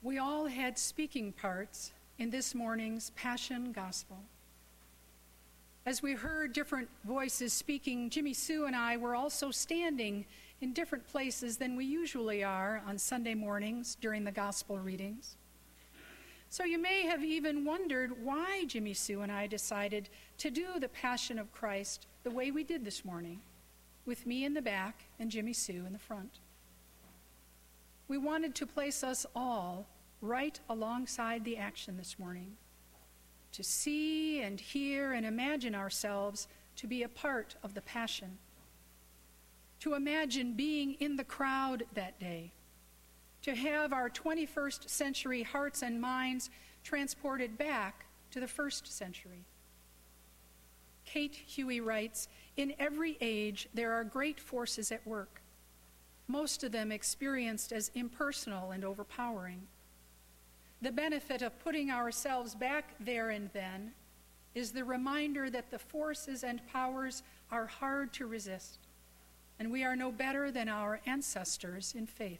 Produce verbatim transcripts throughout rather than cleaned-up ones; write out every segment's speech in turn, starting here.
We all had speaking parts in this morning's Passion Gospel. As we heard different voices speaking, Jimmy Sue and I were also standing in different places than we usually are on Sunday mornings during the gospel readings. So you may have even wondered why Jimmy Sue and I decided to do the Passion of Christ the way we did this morning, with me in the back and Jimmy Sue in the front. We wanted to place us all right alongside the action this morning, to see and hear and imagine ourselves to be a part of the Passion, to imagine being in the crowd that day, to have our twenty-first century hearts and minds transported back to the first century. Kate Huey writes, "In every age there are great forces at work, most of them experienced as impersonal and overpowering. The benefit of putting ourselves back there and then is the reminder that the forces and powers are hard to resist, and we are no better than our ancestors in faith."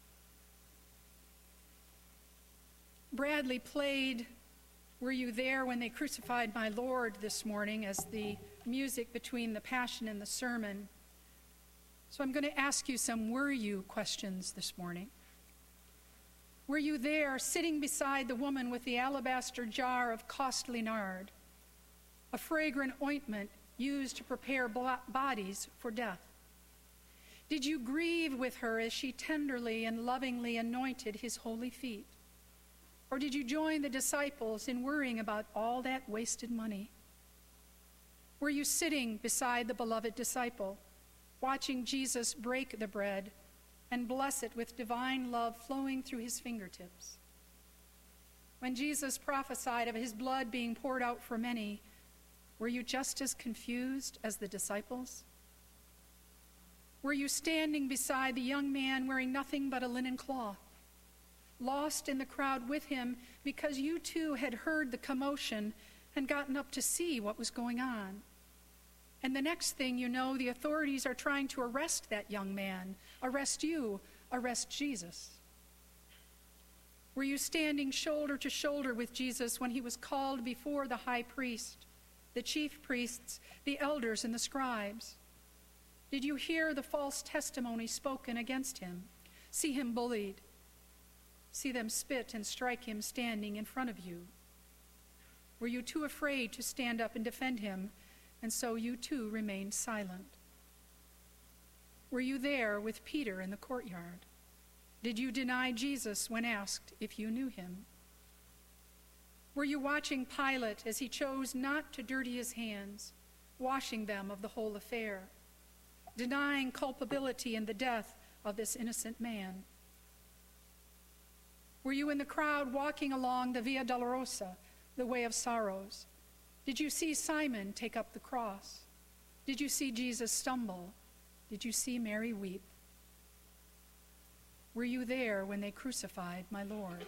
Bradley played "Were You There When They Crucified My Lord" this morning as the music between the Passion and the sermon. So I'm going to ask you some "were you" questions this morning. Were you there sitting beside the woman with the alabaster jar of costly nard, a fragrant ointment used to prepare bodies for death? Did you grieve with her as she tenderly and lovingly anointed his holy feet? Or did you join the disciples in worrying about all that wasted money? Were you sitting beside the beloved disciple, watching Jesus break the bread and bless it with divine love flowing through his fingertips? When Jesus prophesied of his blood being poured out for many, were you just as confused as the disciples? Were you standing beside the young man wearing nothing but a linen cloth, lost in the crowd with him because you too had heard the commotion and gotten up to see what was going on? And the next thing you know, the authorities are trying to arrest that young man, arrest you, arrest Jesus. Were you standing shoulder to shoulder with Jesus when he was called before the high priest, the chief priests, the elders, and the scribes? Did you hear the false testimony spoken against him, see him bullied, see them spit and strike him standing in front of you? Were you too afraid to stand up and defend him, and so you too remained silent? Were you there with Peter in the courtyard? Did you deny Jesus when asked if you knew him? Were you watching Pilate as he chose not to dirty his hands, washing them of the whole affair, denying culpability in the death of this innocent man? Were you in the crowd walking along the Via Dolorosa, the way of sorrows? Did you see Simon take up the cross? Did you see Jesus stumble? Did you see Mary weep? Were you there when they crucified my Lord?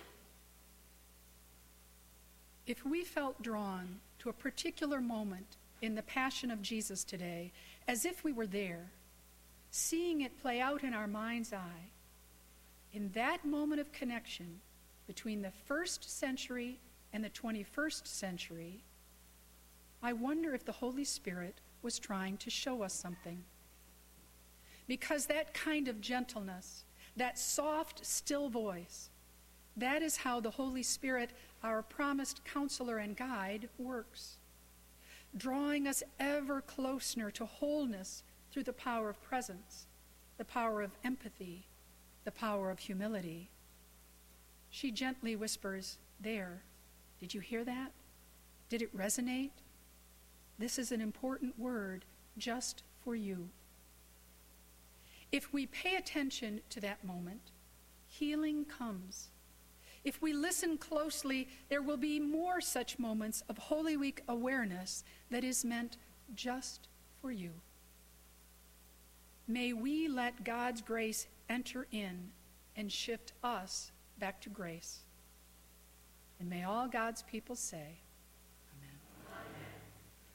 If we felt drawn to a particular moment in the Passion of Jesus today, as if we were there, seeing it play out in our mind's eye, in that moment of connection between the first century and the twenty-first century, I wonder if the Holy Spirit was trying to show us something. Because that kind of gentleness, that soft, still voice, that is how the Holy Spirit, our promised counselor and guide, works, drawing us ever closer to wholeness through the power of presence, the power of empathy, the power of humility. She gently whispers, "There, did you hear that? Did it resonate? This is an important word just for you." If we pay attention to that moment, healing comes. If we listen closely, there will be more such moments of Holy Week awareness that is meant just for you. May we let God's grace enter in and shift us back to grace. And may all God's people say,